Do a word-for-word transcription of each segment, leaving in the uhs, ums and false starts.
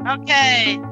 Okay.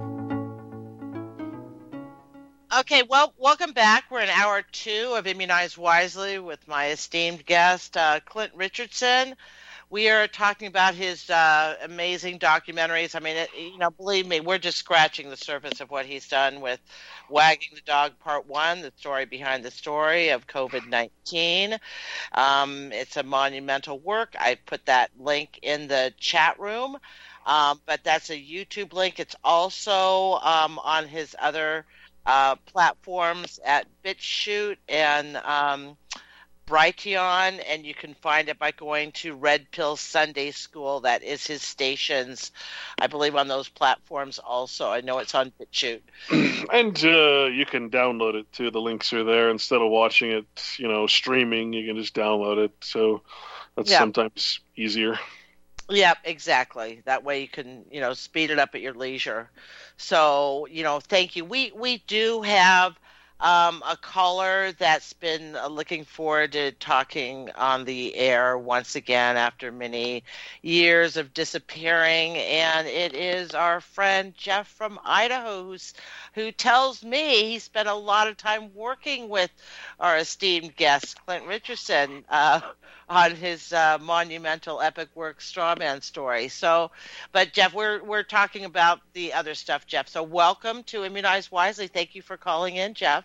Okay, well, welcome back. We're in hour two of Immunize Wisely with my esteemed guest, uh, Clint Richardson. We are talking about his uh, amazing documentaries. I mean, it, you know, believe me, we're just scratching the surface of what he's done with Wagging the Dog Part One, the story behind the story of COVID nineteen. Um, it's a monumental work. I put that link in the chat room, um, but that's a YouTube link. It's also um, on his other uh, platforms at BitChute and um, Brighteon, and you can find it by going to Red Pill Sunday School. That is his stations, I believe, on those platforms also. I know it's on BitChute. And uh, you can download it too. The links are there. Instead of watching it, you know, streaming, you can just download it. So that's yeah. sometimes easier. Yeah, exactly. That way you can, you know, speed it up at your leisure. So, you know, thank you. We we do have um, a caller that's been uh, looking forward to talking on the air once again after many years of disappearing, and it is our friend Jeff from Idaho who's, who tells me he spent a lot of time working with our esteemed guest, Clint Richardson, uh, on his uh, monumental epic work, Strawman Story. So, but Jeff, we're we're talking about the other stuff, Jeff. So welcome to Immunize Wisely. Thank you for calling in, Jeff.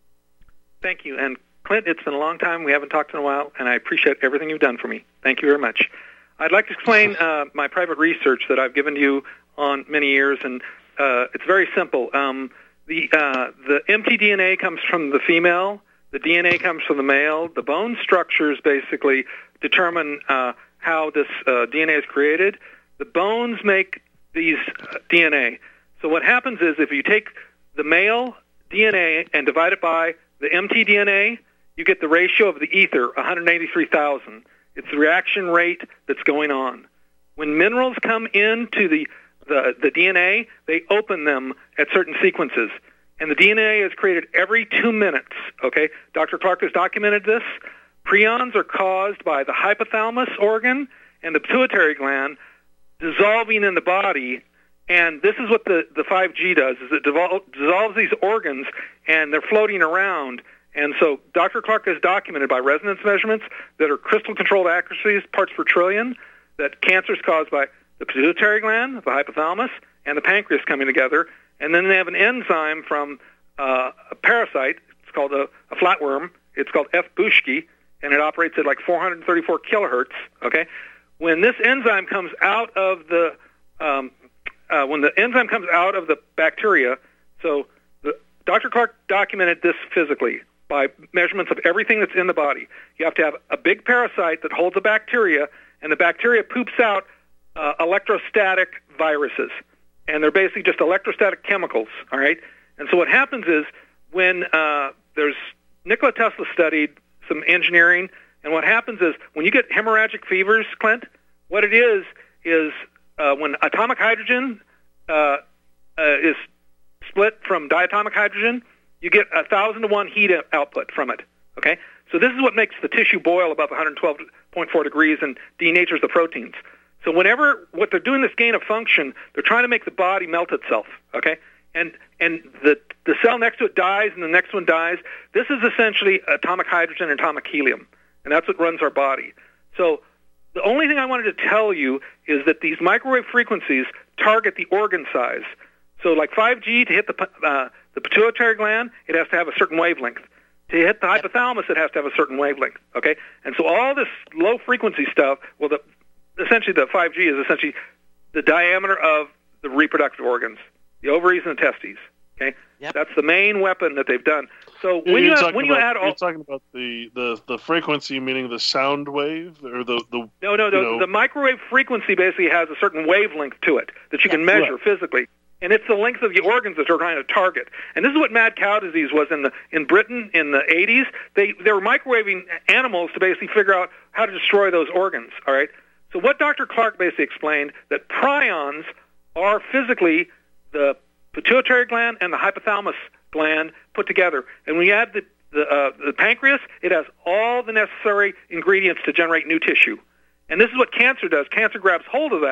Thank you. And Clint, it's been a long time. We haven't talked in a while, and I appreciate everything you've done for me. Thank you very much. I'd like to explain uh, my private research that I've given you on many years, and uh, it's very simple. Um, the uh, the mtDNA comes from the female. The D N A comes from the male. The bone structures basically determine uh, how this uh, D N A is created. The bones make these uh, D N A. So what happens is if you take the male D N A and divide it by the mtDNA, you get the ratio of the ether, one hundred eighty-three thousand. It's the reaction rate that's going on. When minerals come into the, the, the D N A, they open them at certain sequences. And the D N A is created every two minutes, okay? Doctor Clark has documented this. Prions are caused by the hypothalamus organ and the pituitary gland dissolving in the body, and this is what the, the five G does, is it devol- dissolves these organs, and they're floating around. And so Doctor Clark has documented by resonance measurements that are crystal-controlled accuracies, parts per trillion, that cancer is caused by the pituitary gland, the hypothalamus, and the pancreas coming together. And then they have an enzyme from uh, a parasite. It's called a, a flatworm. It's called F. buschki, and it operates at like four hundred thirty-four kilohertz. Okay, when this enzyme comes out of the um, uh, when the enzyme comes out of the bacteria, so the, Doctor Clark documented this physically by measurements of everything that's in the body. You have to have a big parasite that holds a bacteria, and the bacteria poops out uh, electrostatic viruses. And they're basically just electrostatic chemicals, all right? And so what happens is when uh, there's Nikola Tesla studied some engineering, and what happens is when you get hemorrhagic fevers, Clint, what it is is uh, when atomic hydrogen uh, uh, is split from diatomic hydrogen, you get a thousand to one heat output from it, okay? So this is what makes the tissue boil above one hundred twelve point four degrees and denatures the proteins. So whenever what they're doing, this gain of function, they're trying to make the body melt itself, okay? And and the the cell next to it dies, and the next one dies. This is essentially atomic hydrogen and atomic helium, and that's what runs our body. So the only thing I wanted to tell you is that these microwave frequencies target the organ size. So like five G, to hit the uh, the pituitary gland, it has to have a certain wavelength. To hit the hypothalamus, it has to have a certain wavelength, okay? And so all this low-frequency stuff, well, the essentially the five G is essentially the diameter of the reproductive organs, the ovaries and the testes. Okay, yep. That's the main weapon that they've done. So when you're you when you about, add all, you're talking about the, the, the frequency, meaning the sound wave, or the the no no no know... the microwave frequency basically has a certain wavelength to it that you yes. can measure right. physically, and it's the length of the organs that they're trying to target. And this is what mad cow disease was in the in Britain in the eighties. They they were microwaving animals to basically figure out how to destroy those organs. All right. So what Doctor Clark basically explained, that prions are physically the pituitary gland and the hypothalamus gland put together. And when you add the, the, uh, the pancreas, it has all the necessary ingredients to generate new tissue. And this is what cancer does. Cancer grabs hold of that,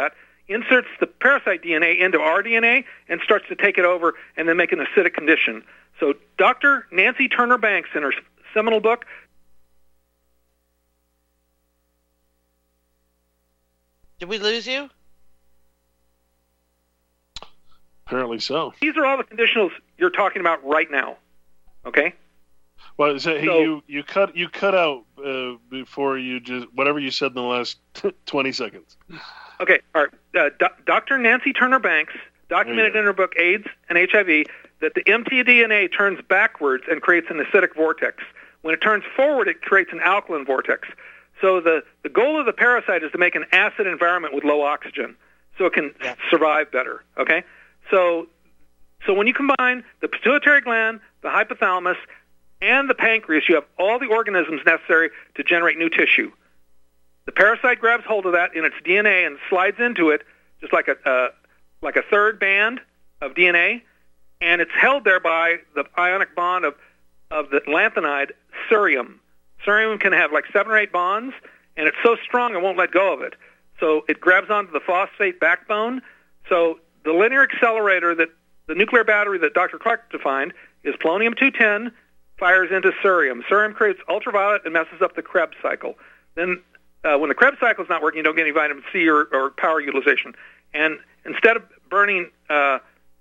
inserts the parasite D N A into our D N A and starts to take it over and then make an acidic condition. So Doctor Nancy Turner Banks, in her seminal book, Did we lose you? Apparently so. These are all the conditionals you're talking about right now. Okay? Well, so, So- you you cut you cut out uh, before you just whatever you said in the last twenty seconds. Okay, all right. Uh, Do- Doctor Nancy Turner Banks documented go. in her book AIDS and H I V that the M T D N A turns backwards and creates an acidic vortex. When it turns forward, it creates an alkaline vortex. So the, the goal of the parasite is to make an acid environment with low oxygen so it can Yeah. survive better, okay? So, so when you combine the pituitary gland, the hypothalamus, and the pancreas, you have all the organisms necessary to generate new tissue. The parasite grabs hold of that in its D N A and slides into it just like a uh, like a third band of D N A, and it's held there by the ionic bond of, of the lanthanide cerium. Cerium can have like seven or eight bonds, and it's so strong it won't let go of it. So it grabs onto the phosphate backbone. So the linear accelerator, that the nuclear battery that Doctor Clark defined, is polonium two ten, fires into cerium. Cerium creates ultraviolet and messes up the Krebs cycle. Then uh, when the Krebs cycle is not working, you don't get any vitamin C or, or power utilization. And instead of burning, uh,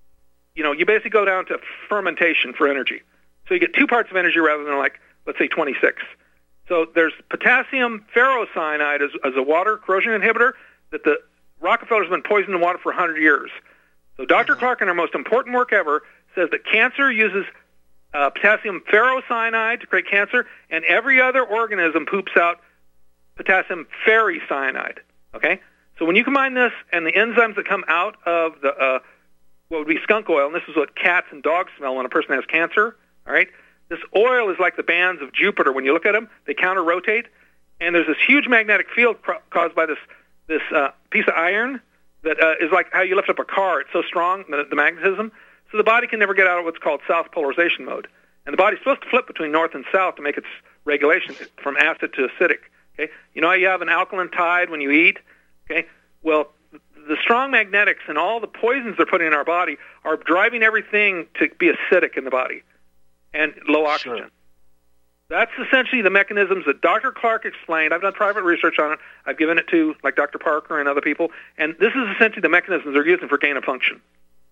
you know, you basically go down to fermentation for energy. So you get two parts of energy rather than like, let's say, twenty-six. So there's potassium ferrocyanide as, as a water corrosion inhibitor that the Rockefeller's been poisoning water for one hundred years. So Doctor Clark, in her most important work ever, says that cancer uses uh, potassium ferrocyanide to create cancer, and every other organism poops out potassium ferricyanide. Okay? So when you combine this and the enzymes that come out of the uh, what would be skunk oil, and this is what cats and dogs smell when a person has cancer, all right? This oil is like the bands of Jupiter. When you look at them, they counter-rotate, and there's this huge magnetic field cr- caused by this this uh, piece of iron that uh, is like how you lift up a car. It's so strong, the, the magnetism, so the body can never get out of what's called south polarization mode. And the body's supposed to flip between north and south to make its regulation from acid to acidic. Okay, you know how you have an alkaline tide when you eat? Okay, well, the strong magnetics and all the poisons they're putting in our body are driving everything to be acidic in the body and low oxygen. Sure. That's essentially the mechanisms that Doctor Clark explained. I've done private research on it. I've given it to like Doctor Parker and other people, and this is essentially the mechanisms they're using for gain of function.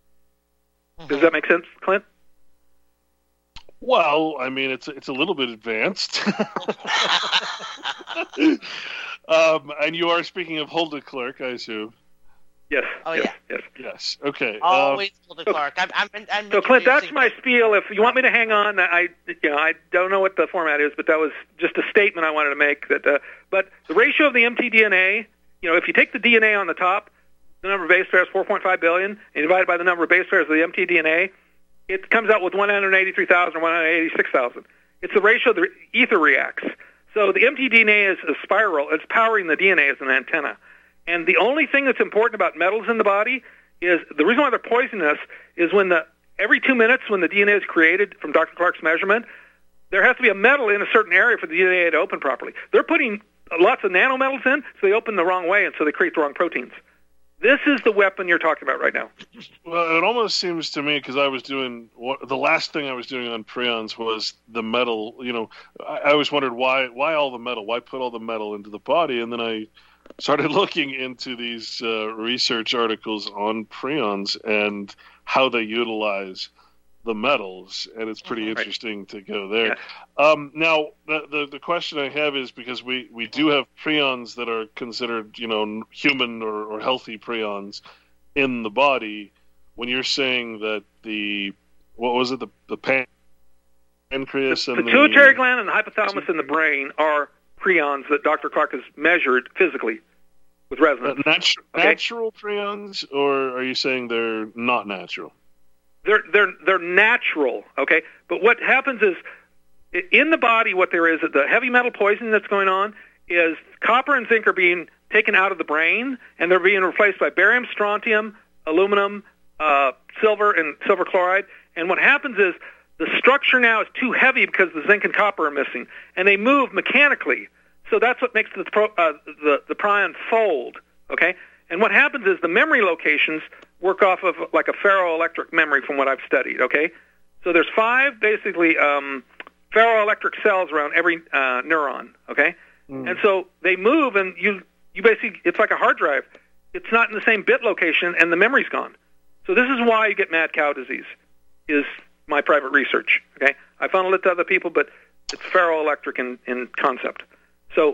Mm-hmm. Does that make sense, Clint? Well, I mean, it's it's a little bit advanced. um, and you are speaking of Hulda Clark, I assume. Yes. Oh, yes, yeah. yes. Yes. Okay. Always um, Hulda Clark. I'm, I'm, I'm So, Clint, that's introducing- my spiel. If you want me to hang on, I, you know, I don't know what the format is, but that was just a statement I wanted to make. That, uh, but the ratio of the M T D N A, you know, if you take the D N A on the top, the number of base pairs, four point five billion, and divide it by the number of base pairs of the M T D N A, it comes out with one hundred eighty-three thousand or one hundred eighty-six thousand. It's the ratio the ether reacts. So the M T D N A is a spiral. It's powering the D N A as an antenna. And the only thing that's important about metals in the body is the reason why they're poisoning us is when the every two minutes when the D N A is created from Doctor Clark's measurement, there has to be a metal in a certain area for the D N A to open properly. They're putting lots of nanometals in, so they open the wrong way, and so they create the wrong proteins. This is the weapon you're talking about right now. Well, it almost seems to me, because I was doing what, the last thing I was doing on prions was the metal. You know, I, I always wondered why why all the metal, why put all the metal into the body, and then I started looking into these uh, research articles on prions and how they utilize the metals, and it's pretty Right. interesting to go there. Yeah. Um, now, the, the the question I have is because we, we do have prions that are considered, you know, human or, or healthy prions in the body. When you're saying that the what was it the the pan- pancreas the and pituitary the, gland and the hypothalamus in the brain are prions that Doctor Clark has measured physically with resonance. uh, natu- Okay. natural prions, or are you saying they're not natural? They're they're they're natural, okay? But what happens is i- in the body, what there is, the heavy metal poisoning that's going on is copper and zinc are being taken out of the brain, and they're being replaced by barium, strontium, aluminum, uh, silver, and silver chloride. And what happens is the structure now is too heavy because the zinc and copper are missing, and they move mechanically. So that's what makes the pro, uh, the the prion fold, okay? And what happens is the memory locations work off of like a ferroelectric memory from what I've studied, okay? So there's five basically um, ferroelectric cells around every uh, neuron, okay? Mm. And so they move, and you, you basically, it's like a hard drive. It's not in the same bit location, and the memory's gone. So this is why you get mad cow disease, is my private research, okay? I funneled it to other people, but it's ferroelectric in, in concept. So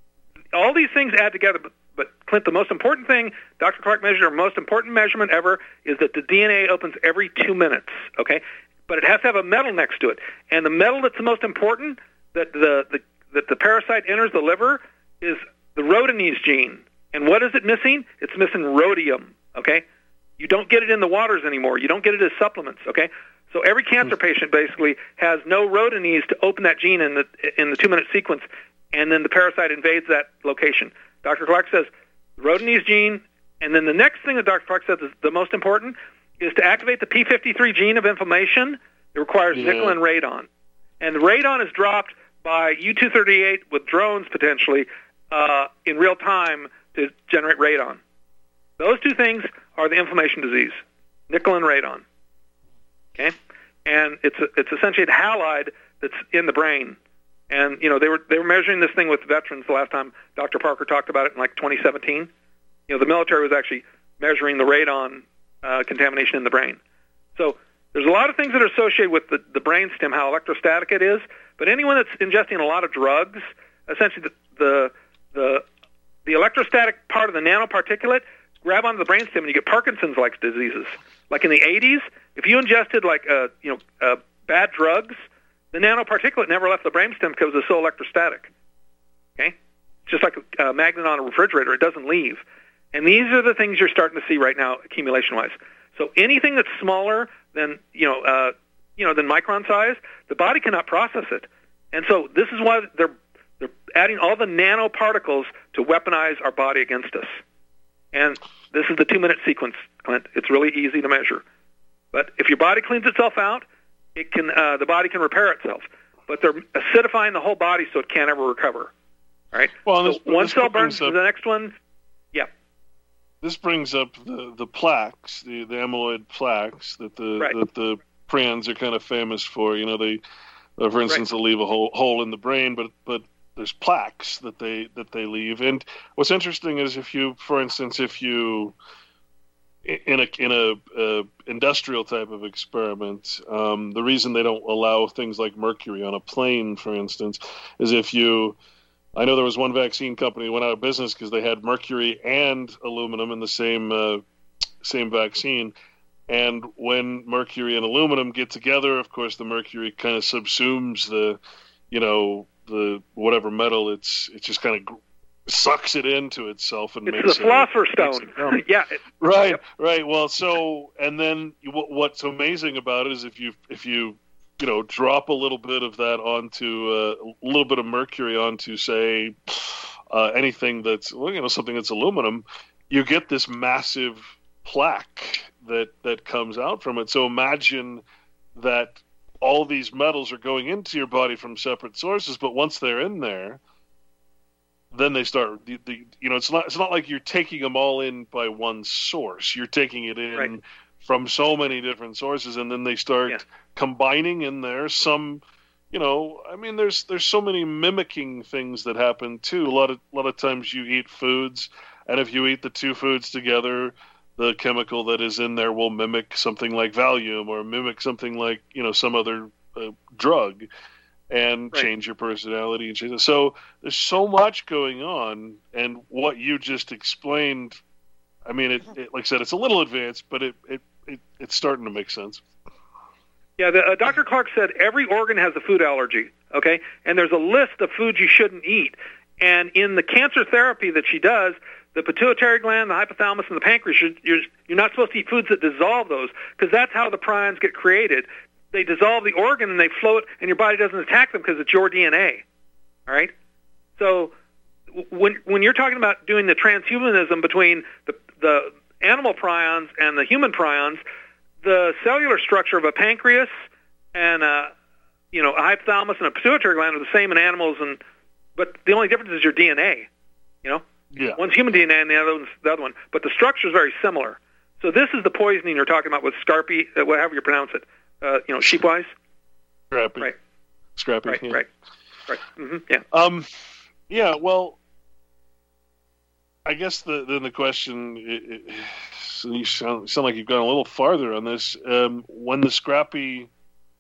all these things add together, but, but Clint, the most important thing Doctor Clark measured, our most important measurement ever, is that the D N A opens every two minutes, okay? But it has to have a metal next to it. And the metal that's the most important, that the, the, that the parasite enters the liver, is the rhodonase gene. And what is it missing? It's missing rhodium, okay? You don't get it in the waters anymore. You don't get it as supplements, okay? So every cancer patient basically has no rhodonase to open that gene in the in the two-minute sequence, and then the parasite invades that location. Doctor Clark says rhodonase gene, and then the next thing that Doctor Clark says is the most important is to activate the P fifty-three gene of inflammation. It requires yeah. nickel and radon. And the radon is dropped by U two thirty-eight with drones potentially uh, in real time to generate radon. Those two things are the inflammation disease, nickel and radon. Okay, and it's a, it's essentially the halide that's in the brain, and you know they were they were measuring this thing with veterans the last time Doctor Parker talked about it in like twenty seventeen. You know, the military was actually measuring the radon uh, contamination in the brain. So there's a lot of things that are associated with the, the brain stem, how electrostatic it is. But anyone that's ingesting a lot of drugs, essentially the the the, the electrostatic part of the nanoparticulate grab onto the brainstem, and you get Parkinson's-like diseases. Like in the eighties, if you ingested like uh, you know uh, bad drugs, the nanoparticulate never left the brainstem because it was so electrostatic. Okay, it's just like a, a magnet on a refrigerator; it doesn't leave. And these are the things you're starting to see right now, accumulation-wise. So anything that's smaller than you know uh, you know than micron size, the body cannot process it. And so this is why they're they're adding all the nanoparticles to weaponize our body against us. And this is the two-minute sequence, Clint. It's really easy to measure. But if your body cleans itself out, it can uh, the body can repair itself. But they're acidifying the whole body so it can't ever recover. All right? Well, so this, one this cell burns, up, the next one, yeah. This brings up the, the plaques, the, the amyloid plaques that the right. that the prions are kind of famous for. You know, they, uh, for instance, right. they'll leave a hole, hole in the brain, but but there's plaques that they that they leave. And what's interesting is if you, for instance, if you in a in a uh, industrial type of experiment, um, the reason they don't allow things like mercury on a plane, for instance, is if you. I know there was one vaccine company that went out of business because they had mercury and aluminum in the same uh, same vaccine. And when mercury and aluminum get together, of course, the mercury kind of subsumes the, you know, the whatever metal it's it just kind of sucks it into itself and it's makes the philosopher's stone. yeah, right, yep. right. Well, so and then what, what's amazing about it is if you if you you know drop a little bit of that onto uh, a little bit of mercury onto say uh, anything that's well, you know something that's aluminum, you get this massive plaque that that comes out from it. So imagine that. All these metals are going into your body from separate sources, but once they're in there, then they start. The, the, you know, it's not. It's not like you're taking them all in by one source. You're taking it in right. from so many different sources, and then they start yeah. combining in there. Some, you know, I mean, there's there's so many mimicking things that happen too. A lot of a lot of times you eat foods, and if you eat the two foods together, the chemical that is in there will mimic something like Valium or mimic something like, you know, some other uh, drug and right. change your personality. And change it. So there's so much going on. And what you just explained, I mean, it, it, like I said, it's a little advanced, but it, it, it it's starting to make sense. Yeah, the, uh, Doctor Clark said every organ has a food allergy, okay? And there's a list of foods you shouldn't eat. And in the cancer therapy that she does, the pituitary gland, the hypothalamus, and the pancreas, you're, you're not supposed to eat foods that dissolve those because that's how the prions get created. They dissolve the organ and they float, and your body doesn't attack them because it's your D N A. All right? So when when you're talking about doing the transhumanism between the, the animal prions and the human prions, the cellular structure of a pancreas and a, you know, a hypothalamus and a pituitary gland are the same in animals, and but the only difference is your D N A, you know? Yeah. One's human D N A and the other one's the other one. But the structure is very similar. So this is the poisoning you're talking about with Scarpy, uh, whatever you pronounce it. Uh, you know, sheepwise. Scrappy. Right. Scrappy. Right. Yeah. Right. Right. Mm-hmm. Yeah. Um. Yeah. Well, I guess the then the question. It, it, so you sound, sound like you've gone a little farther on this. Um, when the Scrappy,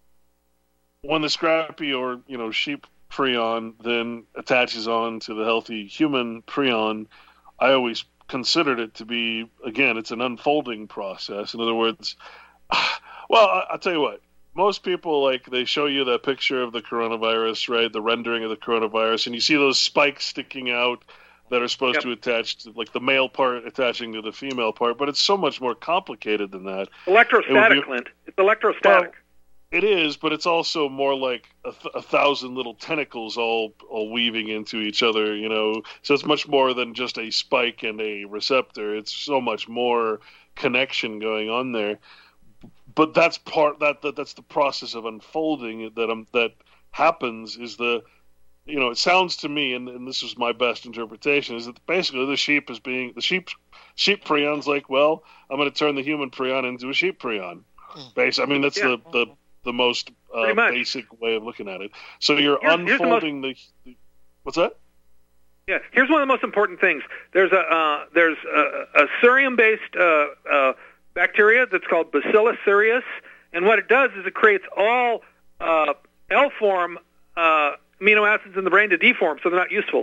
when the Scrappy or you know sheep prion then attaches on to the healthy human prion, I always considered it to be, again, it's an unfolding process. In other words, well, I'll tell you what, most people, like, they show you that picture of the coronavirus, right, the rendering of the coronavirus, and you see those spikes sticking out that are supposed Yep. to attach to, like, the male part attaching to the female part, but it's so much more complicated than that. Electrostatic, be, Clint. It's electrostatic. Well, it is, but it's also more like a, th- a thousand little tentacles all all weaving into each other, you know. So it's much more than just a spike and a receptor. It's so much more connection going on there. But that's part that, that that's the process of unfolding that um, that happens. Is the you know it sounds to me, and, and this is my best interpretation, is that basically the sheep is being the sheep sheep prion's like, well, I'm going to turn the human prion into a sheep prion. Base. I mean, that's Yeah. the the the most uh, basic way of looking at it. So you're Here's- here's the unfolding the, the. What's that? Yeah, here's one of the most important things. There's a uh, there's a, a cerium-based uh, uh, bacteria that's called Bacillus cereus, and what it does is it creates all uh, L-form uh, amino acids in the brain to deform, so they're not useful.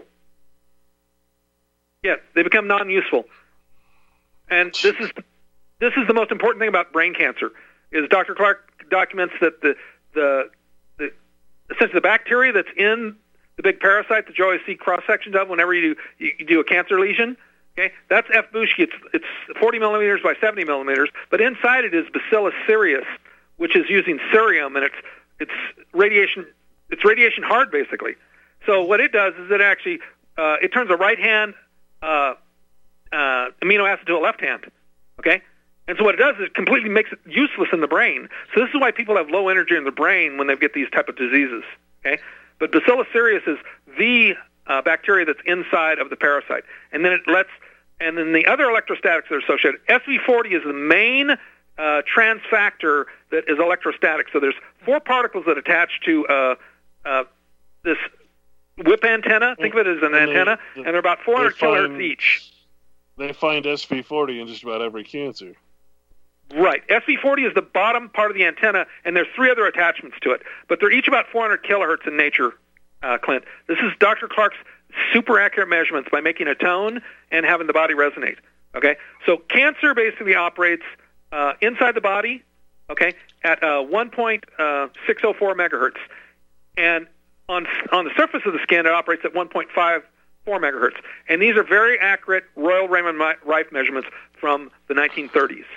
Yeah, they become non-useful. And this is this is the most important thing about brain cancer. Is Doctor Clark documents that the the, the essentially the bacteria that's in the big parasite that you always see cross sections of whenever you do you, you do a cancer lesion. Okay, that's F. bushki. It's it's forty millimeters by seventy millimeters, but inside it is Bacillus cereus, which is using cerium, and it's it's radiation it's radiation hard basically. So what it does is it actually uh, it turns a right hand uh, uh, amino acid to a left hand. Okay. And so what it does is it completely makes it useless in the brain. So this is why people have low energy in the brain when they get these type of diseases. Okay, but Bacillus cereus is the uh, bacteria that's inside of the parasite, and then it lets, and then the other electrostatics that are associated. S V forty is the main uh, trans factor that is electrostatic. So there's four particles that attach to uh, uh, this whip antenna. Think of it as an and antenna, they, and they're about four hundred find, kilohertz each. They find S V forty in just about every cancer. Right. S V forty is the bottom part of the antenna, and there's three other attachments to it. But they're each about four hundred kilohertz in nature, uh, Clint. This is Doctor Clark's super accurate measurements by making a tone and having the body resonate. Okay? So cancer basically operates uh, inside the body, okay, at uh, one point six oh four megahertz. And on on the surface of the skin, it operates at one point five four megahertz. And these are very accurate Royal Raymond Rife measurements from the nineteen thirties.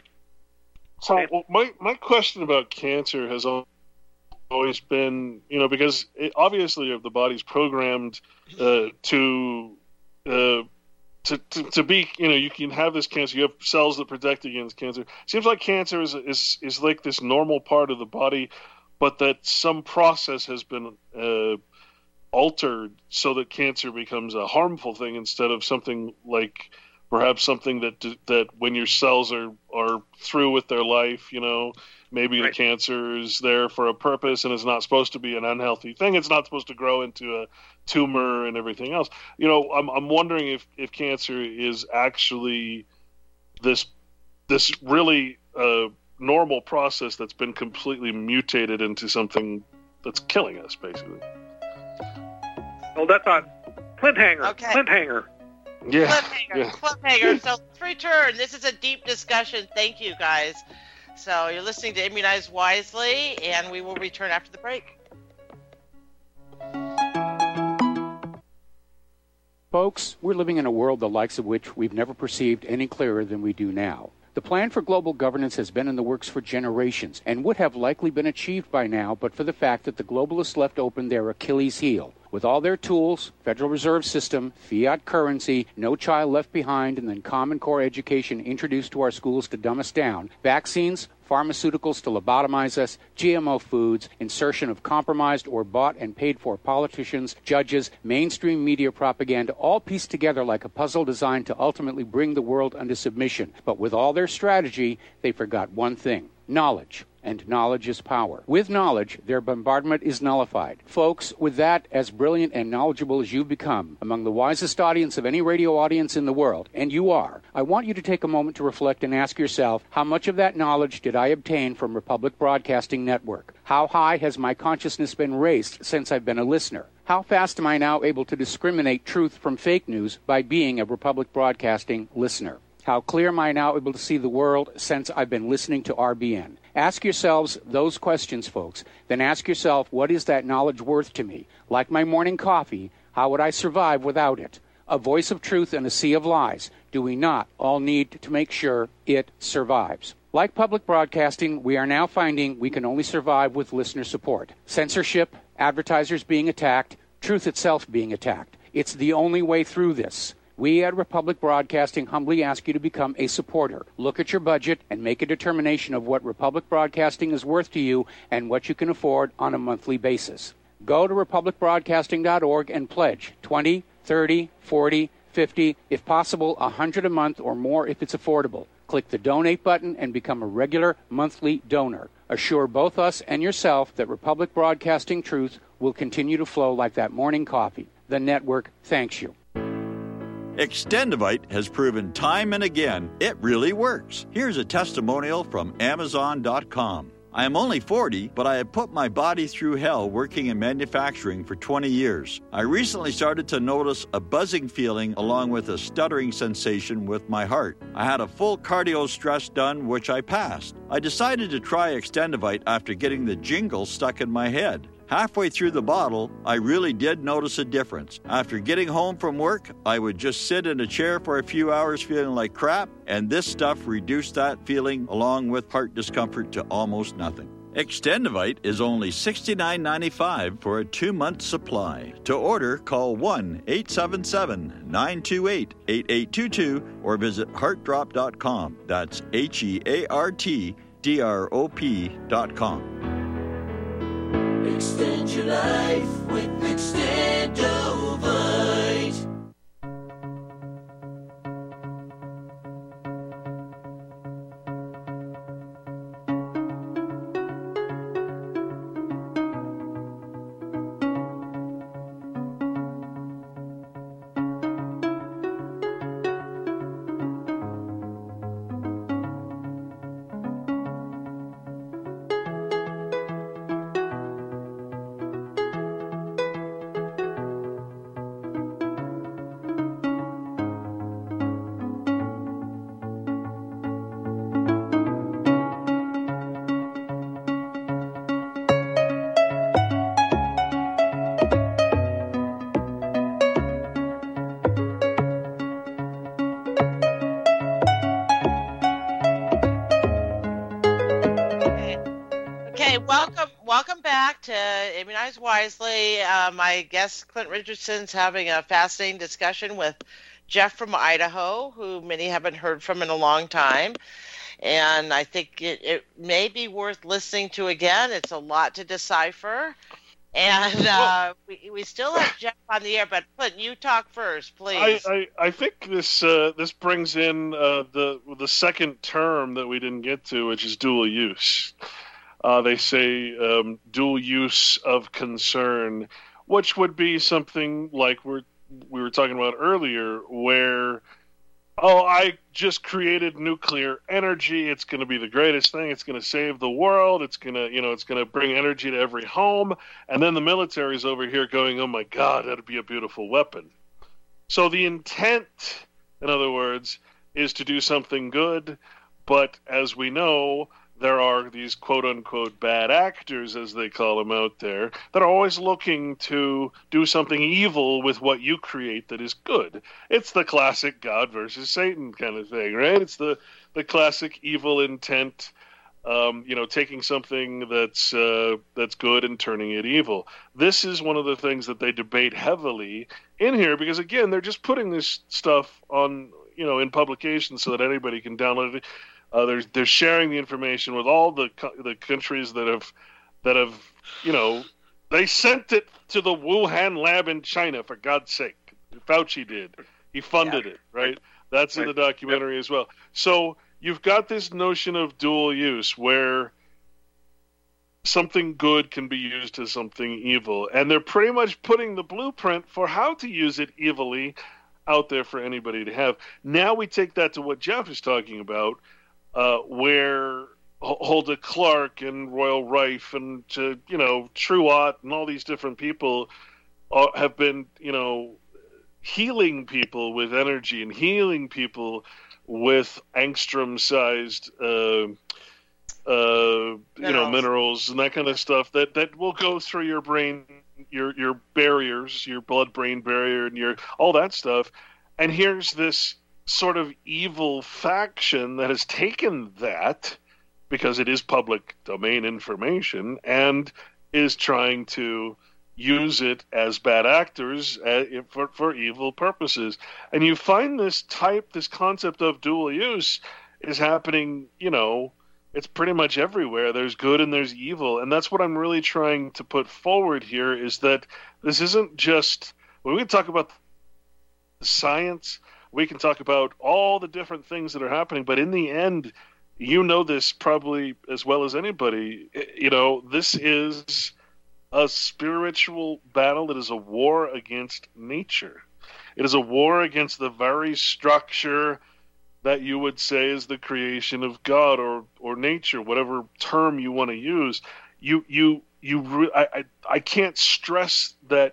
So well, my my question about cancer has always been, you know, because it, obviously if the body's programmed uh, to, uh, to to to be, you know, you can have this cancer, you have cells that protect against cancer. It seems like cancer is is is like this normal part of the body, but that some process has been uh, altered so that cancer becomes a harmful thing instead of something like. Perhaps something that that when your cells are, are through with their life, you know, maybe right. the cancer is there for a purpose and it's not supposed to be an unhealthy thing. It's not supposed to grow into a tumor and everything else. You know, I'm I'm wondering if, if cancer is actually this this really uh, normal process that's been completely mutated into something that's killing us, basically. Well, that's not Clint Hanger. Okay. Clint Hanger. Yeah. Cliffhanger, yeah. cliffhanger. So let's return. This is a deep discussion. Thank you, guys. So you're listening to Immunize Wisely, and we will return after the break. Folks, we're living in a world the likes of which we've never perceived any clearer than we do now. The plan for global governance has been in the works for generations and would have likely been achieved by now but for the fact that the globalists left open their Achilles heel, With all their tools, Federal Reserve System, fiat currency, no child left behind, and then Common Core education introduced to our schools to dumb us down, vaccines, pharmaceuticals to lobotomize us, G M O foods, insertion of compromised or bought and paid for politicians, judges, mainstream media propaganda, all pieced together like a puzzle designed to ultimately bring the world under submission. But with all their strategy, they forgot one thing: knowledge. And knowledge is power. With knowledge, their bombardment is nullified. Folks, with that, as brilliant and knowledgeable as you've become, among the wisest audience of any radio audience in the world, and you are, I want you to take a moment to reflect and ask yourself, how much of that knowledge did I obtain from Republic Broadcasting Network? How high has my consciousness been raised since I've been a listener? How fast am I now able to discriminate truth from fake news by being a Republic Broadcasting listener? How clear am I now able to see the world since I've been listening to R B N? Ask yourselves those questions, folks. Then ask yourself, what is that knowledge worth to me? Like my morning coffee, how would I survive without it? A voice of truth in a sea of lies. Do we not all need to make sure it survives? Like public broadcasting, we are now finding we can only survive with listener support. Censorship, advertisers being attacked, truth itself being attacked. It's the only way through this. We at Republic Broadcasting humbly ask you to become a supporter. Look at your budget and make a determination of what Republic Broadcasting is worth to you and what you can afford on a monthly basis. Go to republic broadcasting dot org and pledge twenty, thirty, forty, fifty, if possible one hundred a month or more if it's affordable. Click the donate button and become a regular monthly donor. Assure both us and yourself that Republic Broadcasting truth will continue to flow like that morning coffee. The network thanks you. Extendivite has proven time and again it really works. Here's a testimonial from Amazon dot com. I am only forty, but I have put my body through hell working in manufacturing for twenty years. I recently started to notice a buzzing feeling along with a stuttering sensation with my heart. I had a full cardio stress done, which I passed. I decided to try Extendivite after getting the jingle stuck in my head. Halfway through the bottle, I really did notice a difference. After getting home from work, I would just sit in a chair for a few hours feeling like crap, and this stuff reduced that feeling along with heart discomfort to almost nothing. Extendivite is only sixty-nine ninety-five for a two-month supply. To order, call one eight seven seven, nine two eight, eight eight two two or visit heart drop dot com. That's H E A R T D R O P dot com. Extend your life with Extendovite. Welcome back to Immunize Wisely. Uh, my guest, Clint Richardson's having a fascinating discussion with Jeff from Idaho, who many haven't heard from in a long time. And I think it, it may be worth listening to again. It's a lot to decipher. And uh, we, we still have Jeff on the air, but Clint, you talk first, please. I, I, I think this uh, this brings in uh, the the second term that we didn't get to, which is dual use. Uh, they say um, dual use of concern, which would be something like we're, we were talking about earlier, where, oh, I just created nuclear energy. It's going to be the greatest thing. It's going to save the world. It's going to, you know, it's going to bring energy to every home. And then the military's over here going, oh, my God, that'd be a beautiful weapon. So the intent, in other words, is to do something good. But as we know, there are these quote-unquote bad actors, as they call them out there, that are always looking to do something evil with what you create that is good. It's the classic God versus Satan kind of thing, right? It's the, the classic evil intent Um, you know, taking something that's uh, that's good and turning it evil. This is one of the things that they debate heavily in here because, again, they're just putting this stuff on, you know, in publication so that anybody can download it. Uh, they're they're sharing the information with all the the countries that have that have you know they sent it to the Wuhan lab in China, for God's sake. Fauci did. He funded yeah. it, right? That's in the documentary yep. as well. So you've got this notion of dual use where something good can be used as something evil. And they're pretty much putting the blueprint for how to use it evilly out there for anybody to have. Now we take that to what Jeff is talking about, uh, where Hulda Clark and Royal Rife and, uh, you know, Truott and all these different people are, have been, you know, healing people with energy and healing people with angstrom-sized, uh, uh, you know, minerals and that kind of stuff that, that will go through your brain, your your barriers, your blood-brain barrier, and your all that stuff. And here's this sort of evil faction that has taken that, because it is public domain information, and is trying to use it as bad actors uh, for, for evil purposes. And you find this type, this concept of dual use is happening, you know, it's pretty much everywhere. There's good and there's evil. And that's what I'm really trying to put forward here, is that this isn't just, when we talk about science, we can talk about all the different things that are happening, but in the end, you know this probably as well as anybody, you know, this is a spiritual battle. It is a war against nature. It is a war against the very structure that you would say is the creation of God or or nature, whatever term you want to use. You you you. Re- I, I I can't stress that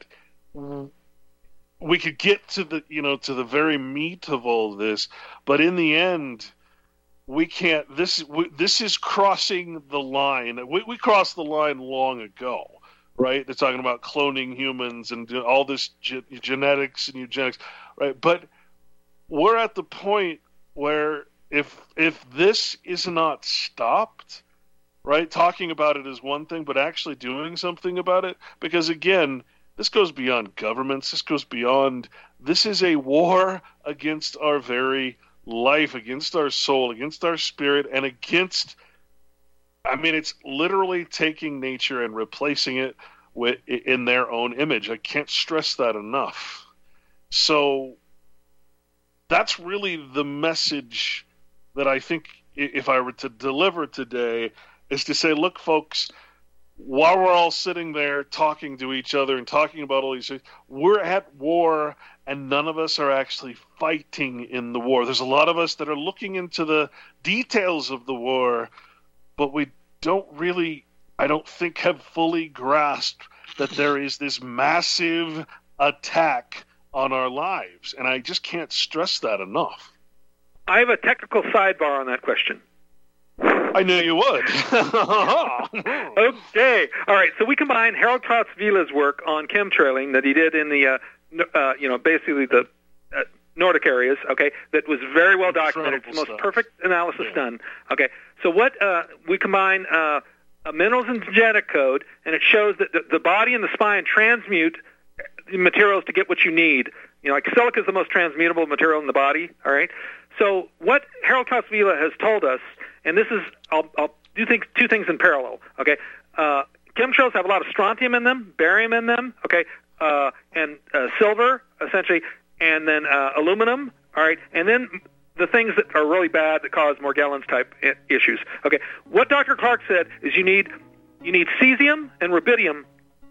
we could get to the you know to the very meat of all this, but in the end, we can't. This we, this is crossing the line. We we crossed the line long ago. Right, they're talking about cloning humans and all this ge- genetics and eugenics, right? But we're at the point where if if this is not stopped, right, talking about it is one thing, but actually doing something about it, because again, this goes beyond governments. This goes beyond. This is a war against our very life, against our soul, against our spirit, and against. I mean, it's literally taking nature and replacing it with in their own image. I can't stress that enough. So that's really the message that I think, if I were to deliver today, is to say, look, folks, while we're all sitting there talking to each other and talking about all these things, we're at war, and none of us are actually fighting in the war. There's a lot of us that are looking into the details of the war, but we don't really, I don't think, have fully grasped that there is this massive attack on our lives. And I just can't stress that enough. I have a technical sidebar on that question. I knew you would. Okay. All right. So we combine Harold Klaus Vila's work on chemtrailing that he did in the, uh, uh, you know, basically the uh, Nordic areas, okay, that was very well documented. It's the most stuff. perfect analysis yeah. done. Okay, so what uh, we combine uh, a minerals and genetic code, and it shows that the, the body and the spine transmute the materials to get what you need. You know, like silica is the most transmutable material in the body, all right? So what Harold Klaus Vila has told us, and this is, I'll, I'll do think, two things in parallel, okay? Uh, chemtrails have a lot of strontium in them, barium in them, okay, uh, and uh, silver, essentially, and then uh, aluminum, all right, and then the things that are really bad that cause Morgellons type I- issues. Okay, what Doctor Clark said is you need you need cesium and rubidium.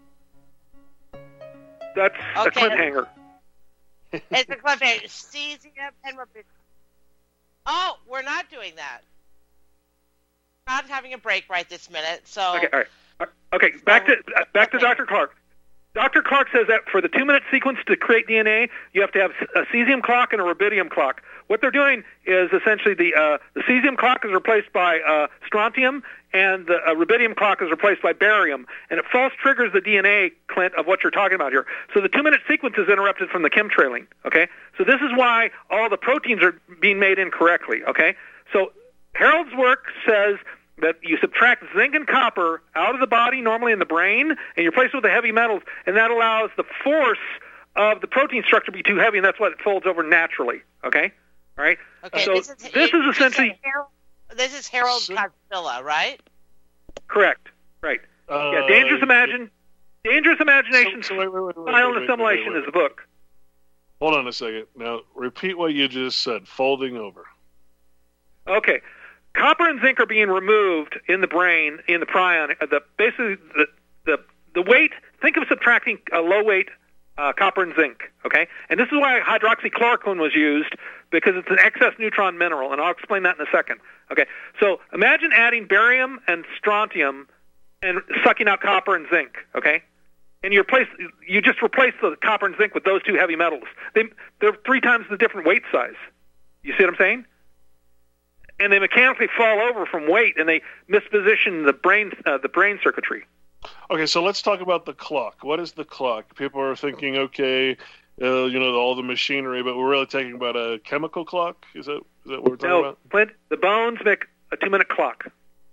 That's okay. a cliffhanger. It's a cliffhanger. Cesium and rubidium. Oh, we're not doing that. We're not having a break right this minute. So okay, all right. Okay, back to back to Doctor Clark. Doctor Clark says that for the two-minute sequence to create D N A, you have to have a cesium clock and a rubidium clock. What they're doing is essentially the uh, the cesium clock is replaced by uh, strontium, and the uh, rubidium clock is replaced by barium, and it false triggers the D N A, Clint, of what you're talking about here. So the two-minute sequence is interrupted from the chemtrailing, okay? So this is why all the proteins are being made incorrectly, okay? So Harold's work says that you subtract zinc and copper out of the body, normally in the brain, and you replace it with the heavy metals, and that allows the force of the protein structure to be too heavy, and that's why it folds over naturally. Okay? All right? Okay, so this is, this is essentially... This is Harold, this is Harold Codsilla, right? Correct. Right. Uh, yeah, Dangerous Imagine... Dangerous Imagination, so, so wait, wait, wait, wait, Final wait, wait, Assimilation wait, wait. is the book. Hold on a second. Now, repeat what you just said. Folding over. Okay. Copper and zinc are being removed in the brain, in the prion. The, basically, the, the, the weight, think of subtracting a low weight uh, copper and zinc, okay? And this is why hydroxychloroquine was used, because it's an excess neutron mineral, and I'll explain that in a second. Okay, so imagine adding barium and strontium and sucking out copper and zinc, okay? And you replace, you just replace the copper and zinc with those two heavy metals. They, they're three times the different weight size. You see what I'm saying? And they mechanically fall over from weight, and they misposition the brain, uh, the brain circuitry. Okay, so let's talk about the clock. What is the clock? People are thinking, okay, uh, you know, all the machinery, but we're really talking about a chemical clock? Is that, is that what we're talking no, about? No, Clint, the bones make a two-minute clock.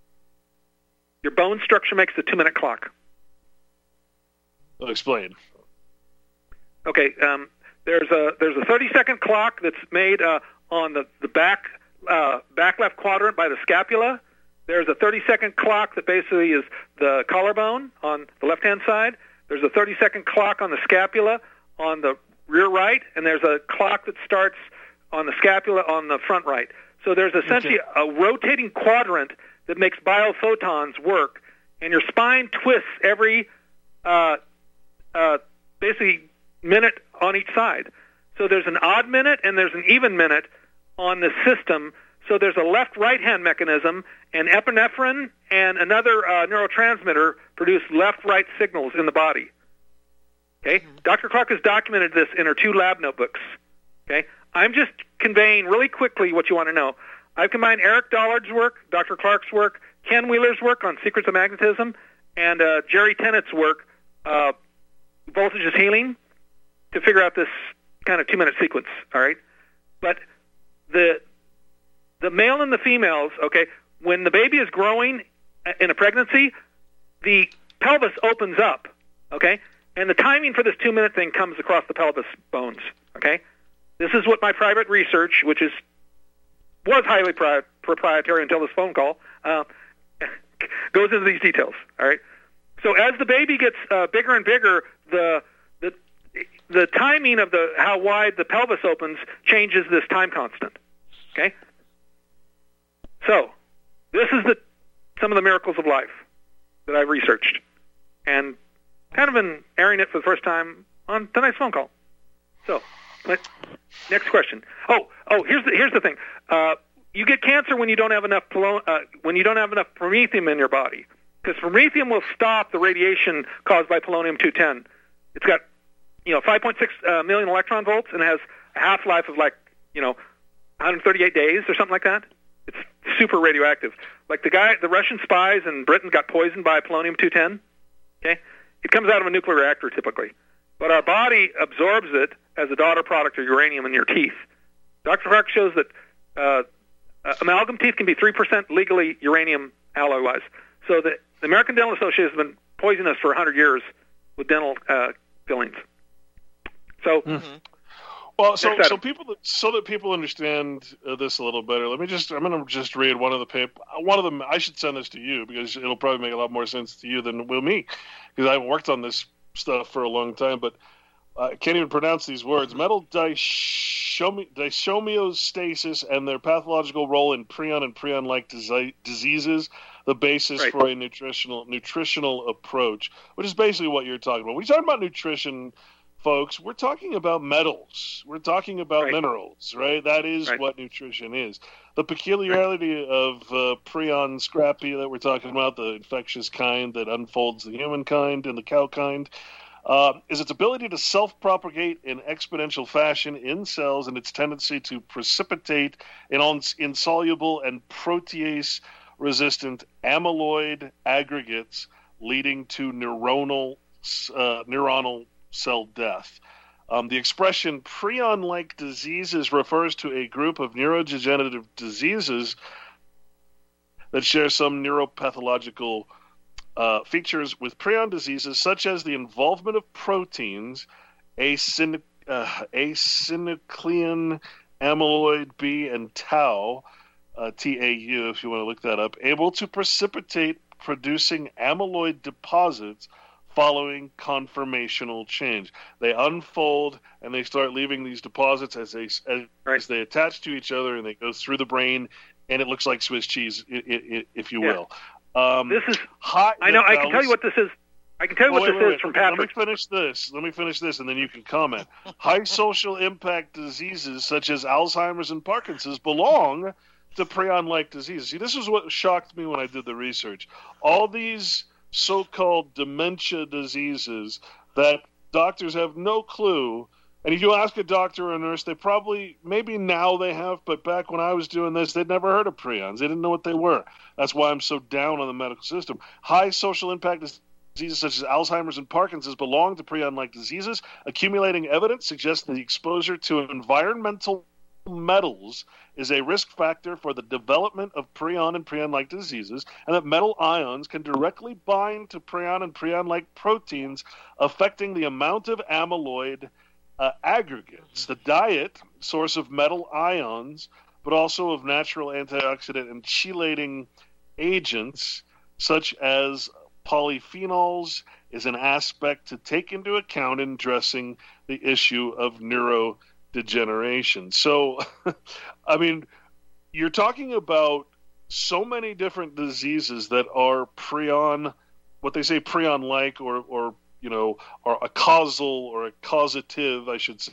Your bone structure makes a two-minute clock. I'll explain. Okay, um, there's a there's a thirty-second clock that's made uh, on the, the back uh, back left quadrant by the scapula. There's a thirty-second clock that basically is the collarbone on the left-hand side. There's a thirty-second clock on the scapula on the rear right, and there's a clock that starts on the scapula on the front right. So there's essentially okay. a rotating quadrant that makes biophotons work, and your spine twists every uh, uh, basically minute on each side. So there's an odd minute and there's an even minute on the system. So there's a left-right-hand mechanism, and epinephrine and another uh, neurotransmitter produce left-right signals in the body. Okay, mm-hmm. Doctor Clark has documented this in her two lab notebooks. Okay, I'm just conveying really quickly what you want to know. I've combined Eric Dollard's work, Doctor Clark's work, Ken Wheeler's work on Secrets of Magnetism, and uh, Jerry Tennett's work, uh, Voltage is Healing, to figure out this kind of two-minute sequence. All right, but the the male and the females, okay, when the baby is growing in a pregnancy, the pelvis opens up, okay, and the timing for this two-minute thing comes across the pelvis bones, okay. This is what my private research, which is was highly pri- proprietary until this phone call, uh, goes into these details. All right. So as the baby gets uh, bigger and bigger, the the the timing of the how wide the pelvis opens changes this time constant. Okay. So this is the some of the miracles of life that I've researched, and kind of been airing it for the first time on tonight's phone call. So. Next question. Oh, oh, here's the here's the thing. Uh, you get cancer when you don't have enough polon- uh, when you don't have enough promethium in your body, because promethium will stop the radiation caused by polonium two ten. It's got, you know, five point six uh, million electron volts and has a half life of like, you know, one hundred thirty-eight days or something like that. It's super radioactive. Like the guy, the Russian spies in Britain got poisoned by polonium two ten. Okay, it comes out of a nuclear reactor typically, but our body absorbs it as a daughter product of uranium in your teeth. Doctor Clark shows that uh, uh, amalgam teeth can be three percent legally uranium alloy-wise. So the, the American Dental Association has been poisoning us for one hundred years with dental uh, fillings. So, mm-hmm. well, so so people that, so that people understand uh, this a little better. Let me just I'm going to just read one of the paper. One of them I should send this to you because it'll probably make a lot more sense to you than it will me because I've worked on this stuff for a long time, but. I uh, can't even pronounce these words. Metal dichome- dichomiostasis and their pathological role in prion and prion-like disi- diseases, the basis right. for a nutritional nutritional approach, which is basically what you're talking about. When you're talking about nutrition, folks, we're talking about metals. We're talking about right. minerals, right? That is right. what nutrition is. The peculiarity of uh, prion scrapie that we're talking about, the infectious kind that unfolds the human kind and the cow kind, Uh, is its ability to self-propagate in exponential fashion in cells and its tendency to precipitate in insoluble and protease-resistant amyloid aggregates, leading to neuronal uh, neuronal cell death. Um, the expression prion-like diseases refers to a group of neurodegenerative diseases that share some neuropathological uh, features with prion diseases, such as the involvement of proteins, asynuclein, uh, asynuclein amyloid B, and tau, uh, T A U, if you want to look that up, able to precipitate producing amyloid deposits following conformational change. They unfold and they start leaving these deposits as they as, right. as they attach to each other, and they go through the brain, and it looks like Swiss cheese, it, it, if you yeah. will. Um, this is. high, I know. now, I can tell you what this is. I can tell you oh, what wait, this wait, is wait. from Patrick. Let me finish this. Let me finish this, and then you can comment. High social impact diseases such as Alzheimer's and Parkinson's belong to prion-like diseases. See, this is what shocked me when I did the research. All these so-called dementia diseases that doctors have no clue. And if you ask a doctor or a nurse, they probably, maybe now they have, but back when I was doing this, they'd never heard of prions. They didn't know what they were. That's why I'm so down on the medical system. High social impact diseases such as Alzheimer's and Parkinson's belong to prion-like diseases. Accumulating evidence suggests that the exposure to environmental metals is a risk factor for the development of prion and prion-like diseases, and that metal ions can directly bind to prion and prion-like proteins, affecting the amount of amyloid uh, aggregates. The diet, source of metal ions, but also of natural antioxidant and chelating agents, such as polyphenols, is an aspect to take into account in addressing the issue of neurodegeneration. So, I mean, you're talking about so many different diseases that are prion, what they say prion-like, or, or you know, are a causal or a causative, I should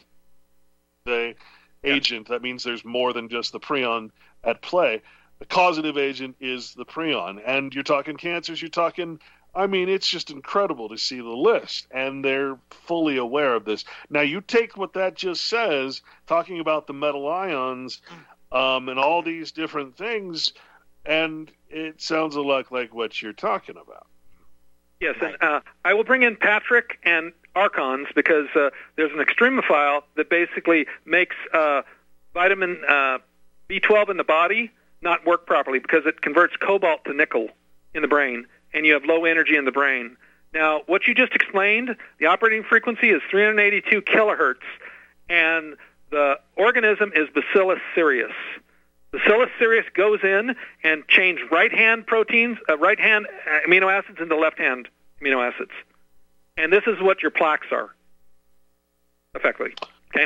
say, agent. That means there's more than just the prion at play. The causative agent is the prion. And you're talking cancers, you're talking, I mean, it's just incredible to see the list. And they're fully aware of this. Now, you take what that just says, talking about the metal ions um, and all these different things, and it sounds a lot like what you're talking about. Yes, and uh, I will bring in Patrick and Archons because uh, there's an extremophile that basically makes uh, vitamin uh, B twelve in the body not work properly because it converts cobalt to nickel in the brain, and you have low energy in the brain. Now, what you just explained, the operating frequency is three hundred eighty-two kilohertz, and the organism is Bacillus cereus. Bacillus cereus goes in and change right-hand proteins, uh, right-hand amino acids into left-hand amino acids. And this is what your plaques are, effectively. Okay?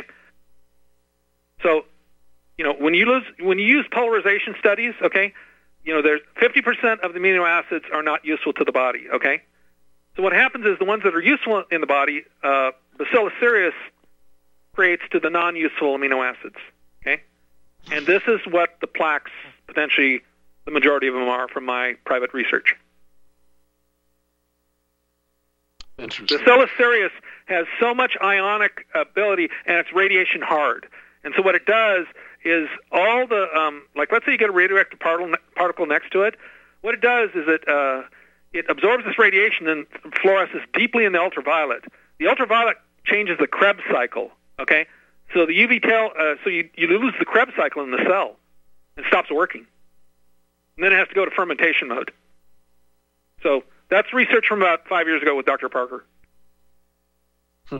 So, you know, when you lose, when you use polarization studies, okay, you know, there's fifty percent of the amino acids are not useful to the body, okay? So what happens is the ones that are useful in the body, uh, Bacillus cereus creates to the non-useful amino acids, okay? And this is what the plaques, potentially, the majority of them are from my private research. Interesting. Bacillus cereus has so much ionic ability, and it's radiation hard. And so what it does is all the, um, like let's say you get a radioactive particle, particle next to it, what it does is it, uh, it absorbs this radiation and fluoresces deeply in the ultraviolet. The ultraviolet changes the Krebs cycle, okay? So the U V tail, uh, so you, you lose the Krebs cycle in the cell. It stops working. And then it has to go to fermentation mode. So that's research from about five years ago with Doctor Parker. Hmm.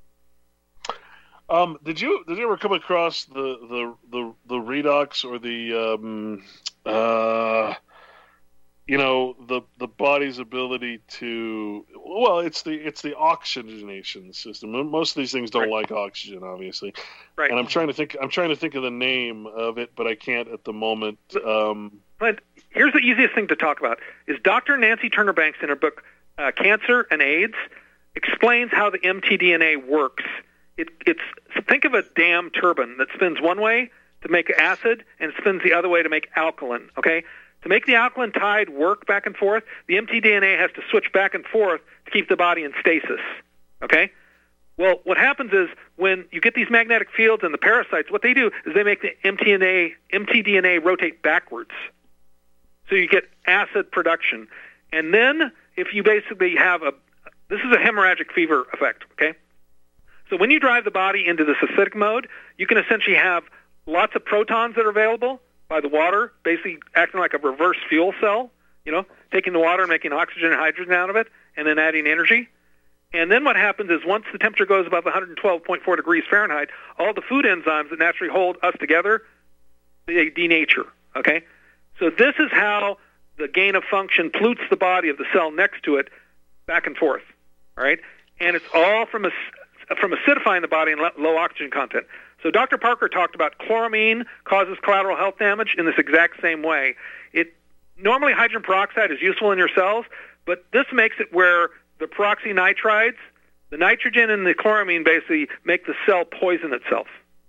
Um, did you did you ever come across the the the, the redox or the um, uh, you know the the body's ability to, well, it's the it's the oxygenation system. Most of these things don't right. like oxygen, obviously. Right. And I'm trying to think I'm trying to think of the name of it, but I can't at the moment. Um, but here's the easiest thing to talk about: is Doctor Nancy Turner Banks in her book uh, "Cancer and AIDS" explains how the mtDNA works. It, it's think of a dam turbine that spins one way to make acid and it spins the other way to make alkaline. Okay. To make the alkaline tide work back and forth, the mtDNA has to switch back and forth to keep the body in stasis, okay? Well, what happens is when you get these magnetic fields and the parasites, what they do is they make the mtDNA, mtDNA rotate backwards. So you get acid production. And then if you basically have a, this is a hemorrhagic fever effect, okay? So when you drive the body into this acidic mode, you can essentially have lots of protons that are available, by the water, basically acting like a reverse fuel cell, you know, taking the water and making oxygen and hydrogen out of it, and then adding energy. And then what happens is once the temperature goes above one hundred twelve point four degrees Fahrenheit, all the food enzymes that naturally hold us together, they denature, okay? So this is how the gain of function pollutes the body of the cell next to it back and forth, all right? And it's all from, a, from acidifying the body and low oxygen content. So Doctor Parker talked about chloramine causes collateral health damage in this exact same way. It normally hydrogen peroxide is useful in your cells, but this makes it where the peroxynitrides, the nitrogen and the chloramine basically make the cell poison itself.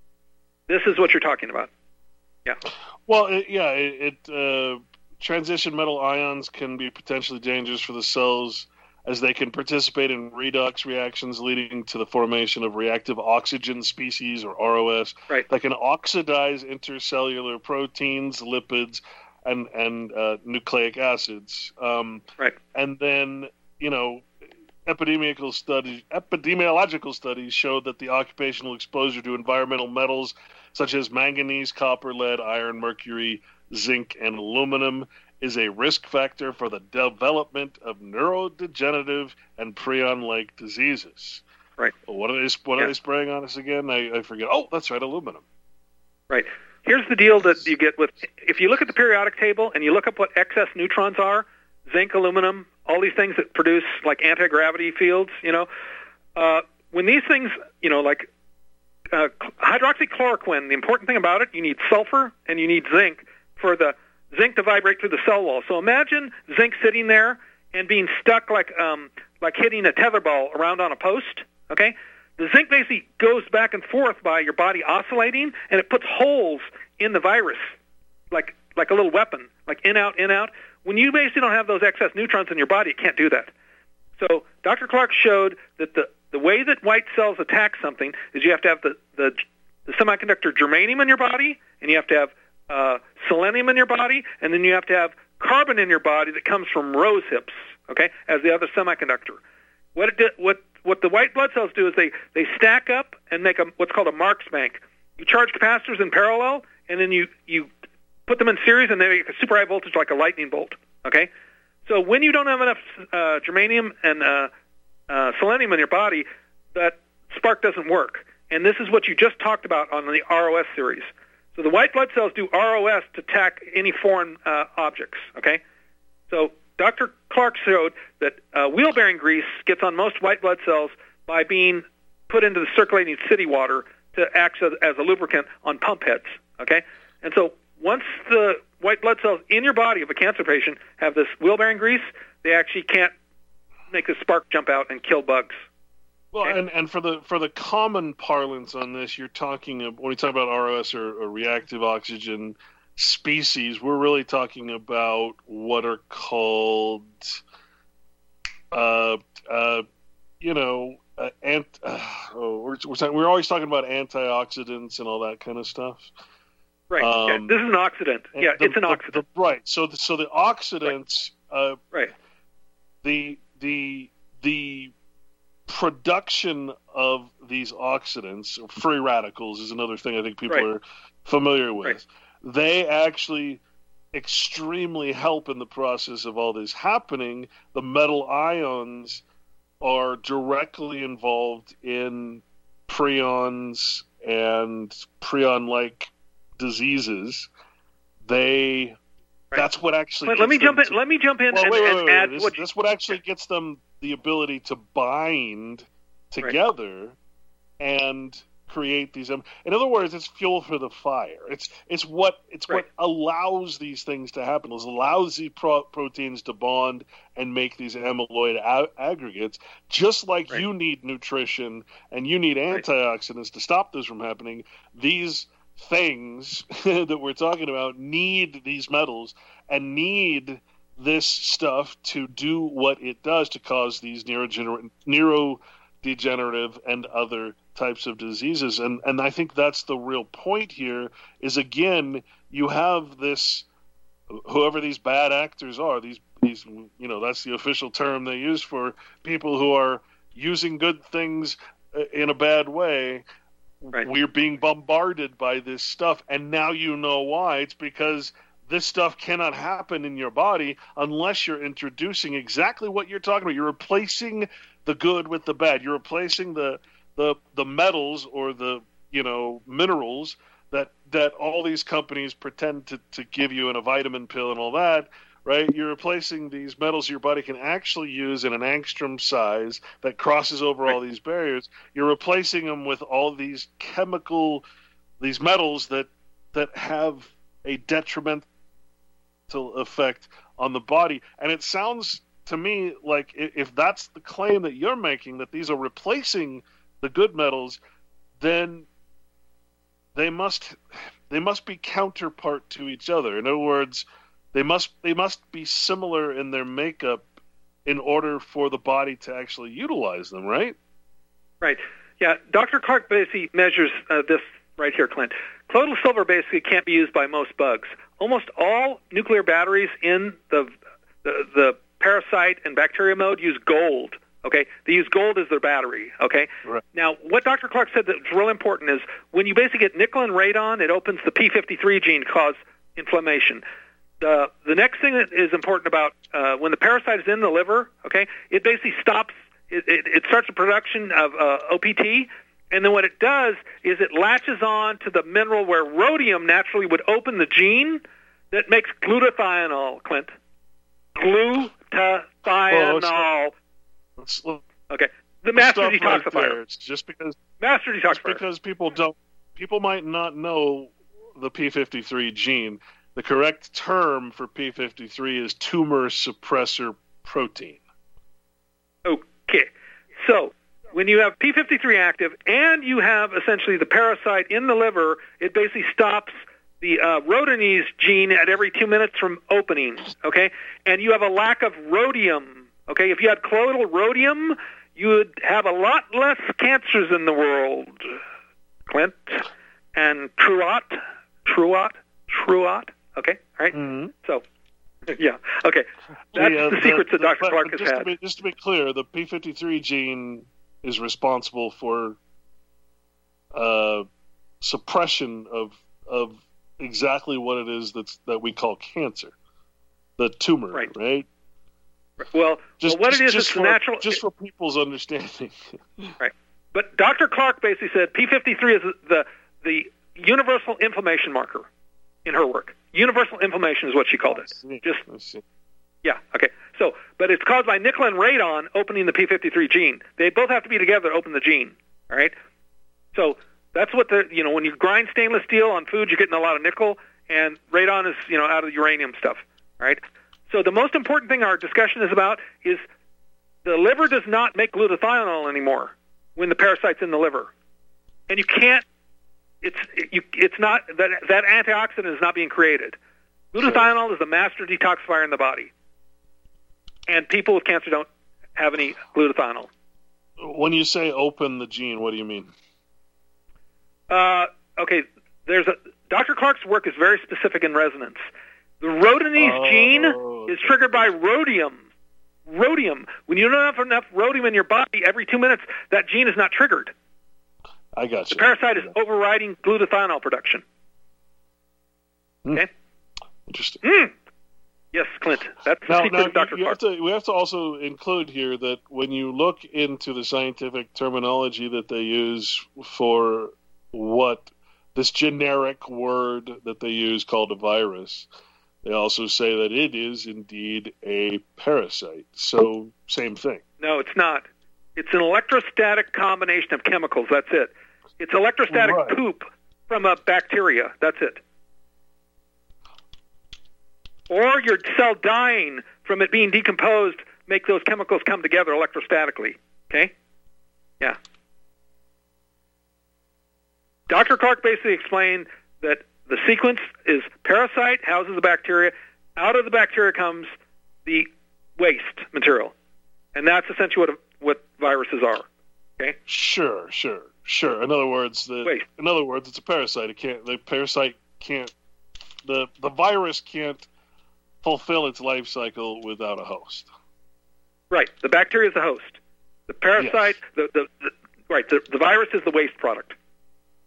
This is what you're talking about. Yeah. Well, it, yeah, it, it uh, transition metal ions can be potentially dangerous for the cells as they can participate in redox reactions leading to the formation of reactive oxygen species, or R O S, right, that can oxidize intercellular proteins, lipids, and, and uh, nucleic acids. Um, right. And then, you know, epidemiological studies, epidemiological studies showed that the occupational exposure to environmental metals such as manganese, copper, lead, iron, mercury, zinc, and aluminum is a risk factor for the development of neurodegenerative and prion-like diseases. Right. What are they, what yeah. are they spraying on us again? I, I forget. Oh, that's right, aluminum. Right. Here's the deal that you get with, if you look at the periodic table and you look up what excess neutrons are, zinc, aluminum, all these things that produce like anti-gravity fields, you know, uh, when these things, you know, like uh, hydroxychloroquine, the important thing about it, you need sulfur and you need zinc for the zinc to vibrate through the cell wall. So imagine zinc sitting there and being stuck like um, like hitting a tetherball around on a post, okay? The zinc basically goes back and forth by your body oscillating, and it puts holes in the virus, like like a little weapon, like in, out, in, out. When you basically don't have those excess neutrons in your body, it can't do that. So Doctor Clark showed that the, the way that white cells attack something is you have to have the, the, the semiconductor germanium in your body, and you have to have uh, selenium in your body, and then you have to have carbon in your body that comes from rose hips, okay, as the other semiconductor. What it did, what what the white blood cells do is they, they stack up and make a, what's called a Marx bank. You charge capacitors in parallel, and then you, you put them in series, and they make a super high voltage like a lightning bolt, okay? So when you don't have enough uh, germanium and uh, uh, selenium in your body, that spark doesn't work. And this is what you just talked about on the R O S series. So the white blood cells do R O S to attack any foreign uh, objects, okay? So Doctor Clark showed that uh, wheel-bearing grease gets on most white blood cells by being put into the circulating city water to act as, as a lubricant on pump heads, okay? And so once the white blood cells in your body of a cancer patient have this wheel-bearing grease, they actually can't make the spark jump out and kill bugs. Well, and, and for the for the common parlance on this, you're talking when we talk about R O S or, or reactive oxygen species, we're really talking about what are called, uh, uh, you know, uh, ant. Uh, oh, we're we're, talking, we're always talking about antioxidants and all that kind of stuff. Right. Um, yeah, this is an oxidant. Yeah, the, it's an oxidant. The, the, right. So, the, so the oxidants. Right. Uh, right. The the the production of these oxidants, free radicals, is another thing I think people right. are familiar with. Right. They actually extremely help in the process of all this happening. The metal ions are directly involved in prions and prion-like diseases. They right. That's what actually. Let, let me jump in. To, let me jump in well, and, wait, wait, and wait, wait, add. This, what that's what actually gets them the ability to bind together right. and create these. In other words, it's fuel for the fire. It's it's what it's right. what allows these things to happen. It allows the pro- proteins to bond and make these amyloid a- aggregates. Just like right. you need nutrition and you need antioxidants right. to stop this from happening, these things that we're talking about need these metals and need this stuff to do what it does to cause these neurogener- neurodegenerative and other types of diseases. And and I think that's the real point here is, again, you have this, whoever these bad actors are, these, these you know, that's the official term they use for people who are using good things in a bad way. Right. we're being bombarded by this stuff, and now you know why. It's because this stuff cannot happen in your body unless you're introducing exactly what you're talking about. You're replacing the good with the bad. You're replacing the the the metals or the you know minerals that that all these companies pretend to, to give you in a vitamin pill and all that, right? You're replacing these metals your body can actually use in an angstrom size that crosses over all these barriers. You're replacing them with all these chemical, these metals that that have a detrimental effect on the body. And it sounds to me like if that's the claim that you're making, that these are replacing the good metals, then they must they must be counterpart to each other. In other words, they must they must be similar in their makeup in order for the body to actually utilize them, right? Right. Yeah. Doctor Clark basically measures uh, this right here, Clint. Colloidal silver basically can't be used by most bugs. Almost all nuclear batteries in the the, the parasite and bacteria mode use gold. Okay, they use gold as their battery. Okay, right. Now what Doctor Clark said that's real important is when you basically get nickel and radon, it opens the P fifty-three gene, cause inflammation. The the next thing that is important about uh, when the parasite is in the liver, okay, it basically stops. It, it, it starts the production of uh, O P T, and then what it does is it latches on to the mineral where rhodium naturally would open the gene that makes glutathione. Clint, glutathione. Well, Let's, let's, okay, the master right detoxifier. there. It's just because master detoxifier. Just because people don't, people might not know the P fifty-three gene. The correct term for P fifty-three is tumor suppressor protein. Okay, so when you have P fifty-three active and you have essentially the parasite in the liver, it basically stops the uh, rhodonase gene at every two minutes from opening. Okay, and you have a lack of rhodium. Okay, if you had colloidal rhodium, you would have a lot less cancers in the world, Clint. And Truot, Truot, Truot. Okay, all right? Mm-hmm. So, yeah, okay. That's yeah, the secrets the, that Doctor but, Clark but has just had. To be, just to be clear, the P fifty-three gene is responsible for uh, suppression of of exactly what it is that's that we call cancer, the tumor, right? right? Well, just, well, what just, it is, just it's for, natural. Just for people's understanding. Right. But Doctor Clark basically said P fifty-three is the the universal inflammation marker in her work. Universal inflammation is what she called it. I see. Just I see. Yeah, okay. So, but it's caused by nickel and radon opening the P fifty-three gene. They both have to be together to open the gene, all right? So that's what the, you know, when you grind stainless steel on food, you're getting a lot of nickel, and radon is, you know, out of the uranium stuff, all right? So the most important thing our discussion is about is the liver does not make glutathione anymore when the parasite's in the liver. And you can't, it's you, it's not, that that antioxidant is not being created. Glutathione is the master detoxifier in the body. And people with cancer don't have any glutathione. When you say open the gene, what do you mean? Uh, okay, there's a, Doctor Clark's work is very specific in resonance. The rhodonase oh. gene is triggered by rhodium. Rhodium. When you don't have enough rhodium in your body, every two minutes, that gene is not triggered. I got you. The parasite is overriding glutathione production. Mm. Okay? Interesting. Mm. Yes, Clint. That's the now, secret now of Doctor you Clark. have to, we have to also include here that when you look into the scientific terminology that they use for what this generic word that they use called a virus, they also say that it is indeed a parasite. So, same thing. No, it's not. It's an electrostatic combination of chemicals. That's it. It's electrostatic Right. poop from a bacteria. That's it. Or your cell dying from it being decomposed make those chemicals come together electrostatically. Okay? Yeah. Doctor Clark basically explained that the sequence is parasite, houses the bacteria. Out of the bacteria comes the waste material. And that's essentially what what viruses are. Okay? Sure, sure, sure. In other words, the Waste. in other words, it's a parasite. It can't. The parasite can't. The the virus can't fulfill its life cycle without a host. Right. The bacteria is the host. The parasite, Yes. the, the, the right. The, the virus is the waste product.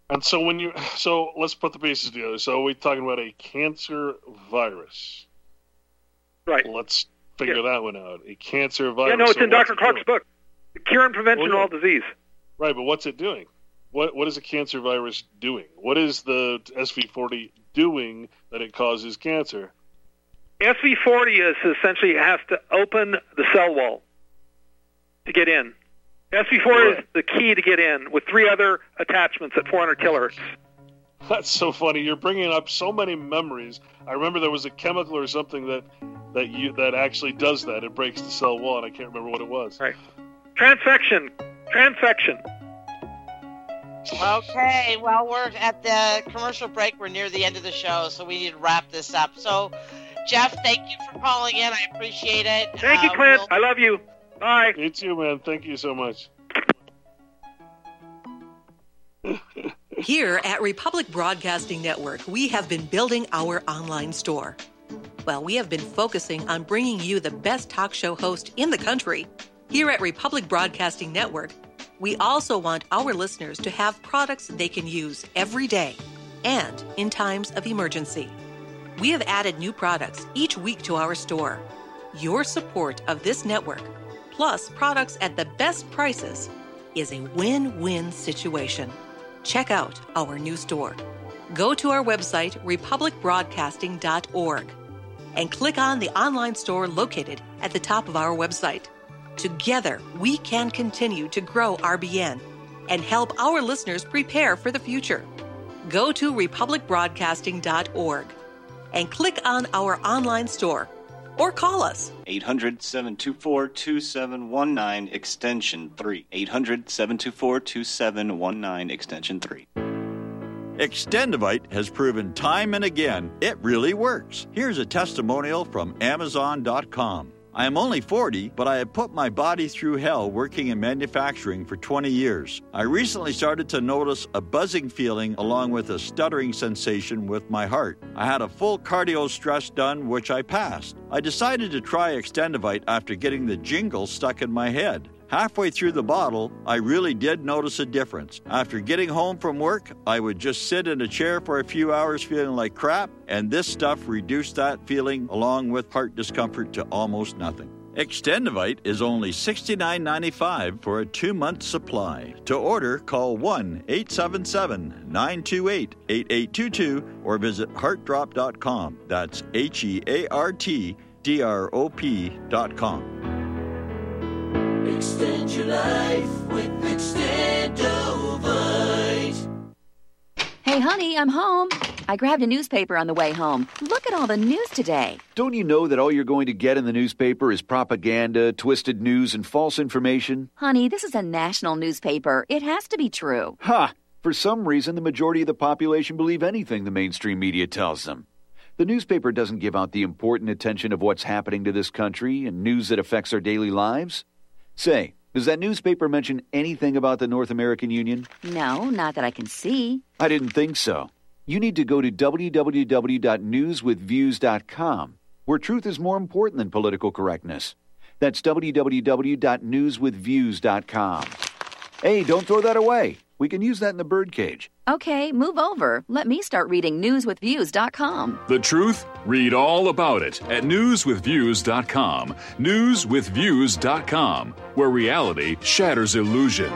And so when you, so let's put the pieces together. So we're talking about a cancer virus. Right. Let's figure yeah. that one out. A cancer virus. Yeah, no, it's so in Doctor it Clark's doing? book, The Cure and Prevention well, of All Disease. Right, but what's it doing? What What is a cancer virus doing? What is the S V forty doing that it causes cancer? S V forty is essentially has to open the cell wall to get in. S V forty right. is the key to get in with three other attachments at four hundred kilohertz. That's so funny. You're bringing up so many memories. I remember there was a chemical or something that that you that actually does that. It breaks the cell wall, and I can't remember what it was. Right. Transfection. Transfection. Okay, well, we're at the commercial break. We're near the end of the show, so we need to wrap this up. So, Jeff, thank you for calling in. I appreciate it. Thank uh, you, Clint. We'll... I love you. Bye. You too, man. Thank you so much. Here at Republic Broadcasting Network, we have been building our online store. Well, we have been focusing on bringing you the best talk show host in the country. Here at Republic Broadcasting Network, we also want our listeners to have products they can use every day and in times of emergency. We have added new products each week to our store. Your support of this network, plus products at the best prices, is a win-win situation. Check out our new store. Go to our website, republic broadcasting dot org, and click on the online store located at the top of our website. Together, we can continue to grow R B N and help our listeners prepare for the future. Go to republic broadcasting dot org and click on our online store or call us. eight hundred, seven two four, two seven one nine, extension three. eight hundred, seven two four, two seven one nine, extension three. Extendivite has proven time and again it really works. Here's a testimonial from amazon dot com. I am only forty, but I have put my body through hell working in manufacturing for twenty years. I recently started to notice a buzzing feeling along with a stuttering sensation with my heart. I had a full cardio stress done, which I passed. I decided to try Extendivite after getting the jingle stuck in my head. Halfway through the bottle, I really did notice a difference. After getting home from work, I would just sit in a chair for a few hours feeling like crap, and this stuff reduced that feeling along with heart discomfort to almost nothing. Extendivite is only sixty-nine ninety-five for a two-month supply. To order, call one eight seven seven, nine two eight, eight eight two two or visit heart drop dot com. That's H E A R T D R O P dot com. Extend your life with Extendovite. Hey, honey, I'm home. I grabbed a newspaper on the way home. Look at all the news today. Don't you know that all you're going to get in the newspaper is propaganda, twisted news, and false information? Honey, this is a national newspaper. It has to be true. Ha! For some reason, the majority of the population believe anything the mainstream media tells them. The newspaper doesn't give out the important attention of what's happening to this country and news that affects our daily lives. Say, does that newspaper mention anything about the North American Union? No, not that I can see. I didn't think so. You need to go to w w w dot news with views dot com, where truth is more important than political correctness. That's w w w dot news with views dot com. Hey, don't throw that away. We can use that in the birdcage. Okay, move over. Let me start reading news with views dot com. The truth? Read all about it at news with views dot com. news with views dot com, where reality shatters illusion.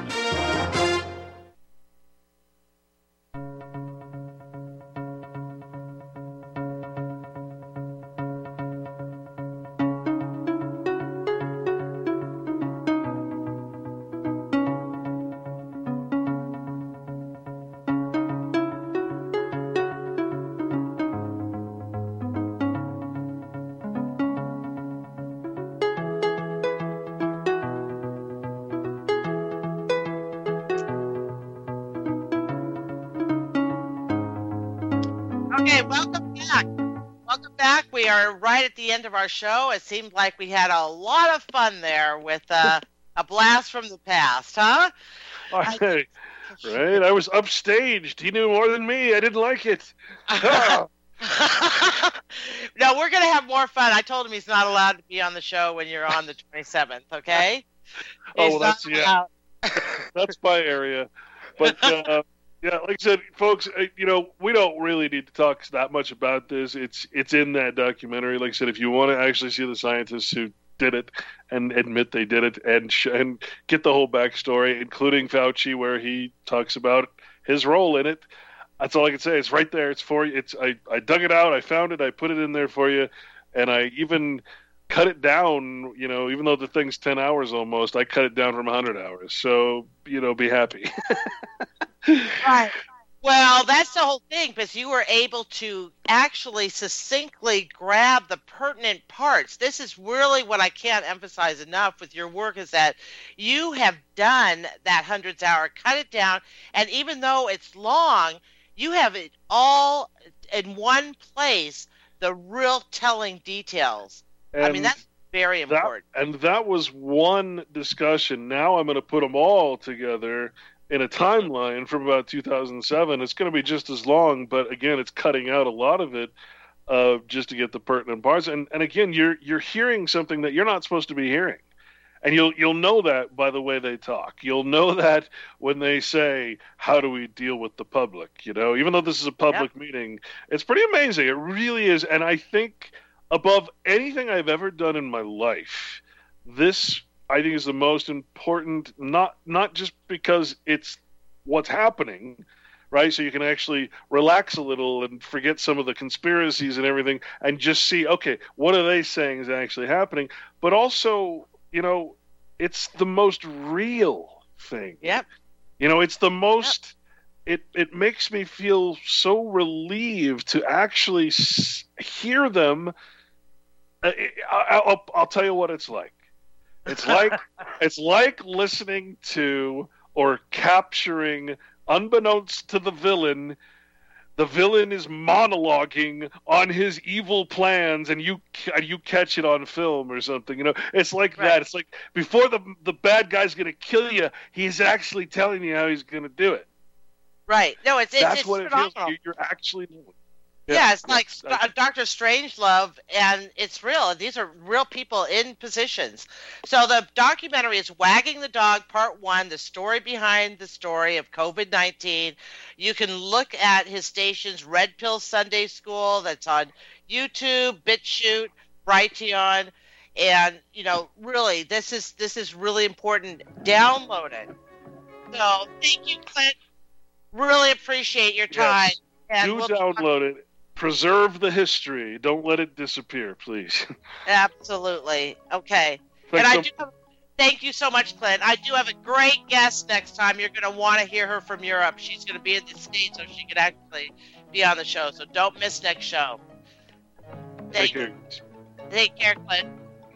Okay, welcome back. Welcome back. We are right at the end of our show. It seemed like we had a lot of fun there with uh, a blast from the past, huh? Okay. Right? I was upstaged. He knew more than me. I didn't like it. Oh. No, we're going to have more fun. I told him he's not allowed to be on the show when you're on the twenty-seventh, okay? Oh, He's well, that's, yeah. That's my area. But, uh, Yeah, like I said, folks, you know, we don't really need to talk that much about this. It's it's in that documentary. Like I said, if you want to actually see the scientists who did it and admit they did it and sh- and get the whole backstory, including Fauci, where he talks about his role in it, that's all I can say. It's right there. It's for you. It's I, I dug it out. I found it. I put it in there for you, and I even cut it down. You know, even though the thing's ten hours almost, I cut it down from one hundred hours. So you know, be happy. Right. Well, that's the whole thing, because you were able to actually succinctly grab the pertinent parts. This is really what I can't emphasize enough with your work, is that you have done that hundreds hour, cut it down, and even though it's long, you have it all in one place, the real telling details. And I mean, that's very important. That, and that was one discussion. Now I'm going to put them all together in a timeline from about two thousand seven. It's going to be just as long, but again, it's cutting out a lot of it uh, just to get the pertinent parts. And and again, you're you're hearing something that you're not supposed to be hearing, and you'll you'll know that by the way they talk. You'll know that when they say, "How do we deal with the public?" You know, even though this is a public yeah. meeting, it's pretty amazing. It really is, and I think above anything I've ever done in my life, this, I think, is the most important, not not just because it's what's happening, right? So you can actually relax a little and forget some of the conspiracies and everything and just see, okay, what are they saying is actually happening? But also, you know, it's the most real thing. Yep. You know, it's the most, yep. it, it makes me feel so relieved to actually s- hear them. Uh, I, I'll, I'll tell you what it's like. It's like it's like listening to or capturing, unbeknownst to the villain, the villain is monologuing on his evil plans, and you you catch it on film or something. You know, it's like right. that. It's like before the the bad guy's going to kill you, he's actually telling you how he's going to do it. Right. No, it's it's that's it's what phenomenal. it feels like. You're actually. Yeah, yeah, it's like that's, Doctor Strangelove, and it's real. These are real people in positions. So the documentary is Wagging the Dog, Part One, the story behind the story of COVID nineteen. You can look at his station's Red Pill Sunday School that's on YouTube, BitChute, Brighteon, and you know, really, this is this is really important. Download it. So thank you, Clint. Really appreciate your time. Yes. And Do we'll download it. Preserve the history. Don't let it disappear, please. Absolutely. Okay. Thanks and I so- do have, thank you so much, Clint. I do have a great guest next time. You're going to want to hear her from Europe. She's going to be in the States, so she can actually be on the show. So don't miss next show. Thank Take care. Take care, Clint.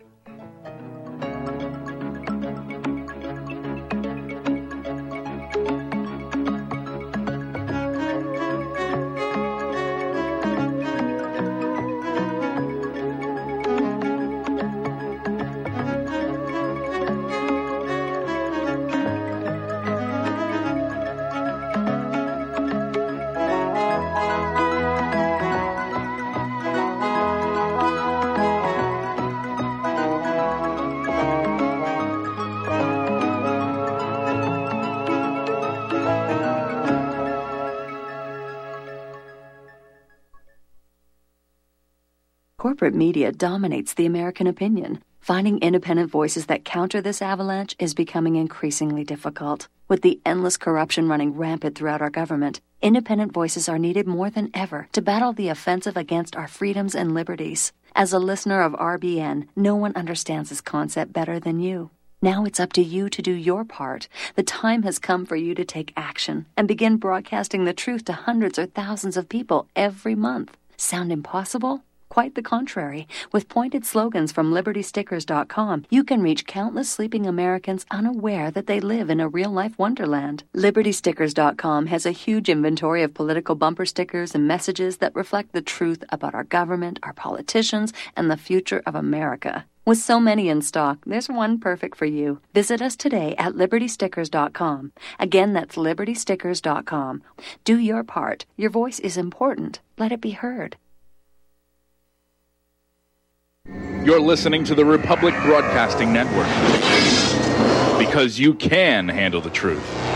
Corporate media dominates the American opinion. Finding independent voices that counter this avalanche is becoming increasingly difficult. With the endless corruption running rampant throughout our government, independent voices are needed more than ever to battle the offensive against our freedoms and liberties. As a listener of R B N, no one understands this concept better than you. Now it's up to you to do your part. The time has come for you to take action and begin broadcasting the truth to hundreds or thousands of people every month. Sound impossible? Quite the contrary. With pointed slogans from Liberty Stickers dot com, you can reach countless sleeping Americans unaware that they live in a real-life wonderland. Liberty Stickers dot com has a huge inventory of political bumper stickers and messages that reflect the truth about our government, our politicians, and the future of America. With so many in stock, there's one perfect for you. Visit us today at Liberty Stickers dot com. Again, that's Liberty Stickers dot com. Do your part. Your voice is important. Let it be heard. You're listening to the Republic Broadcasting Network, because you can handle the truth.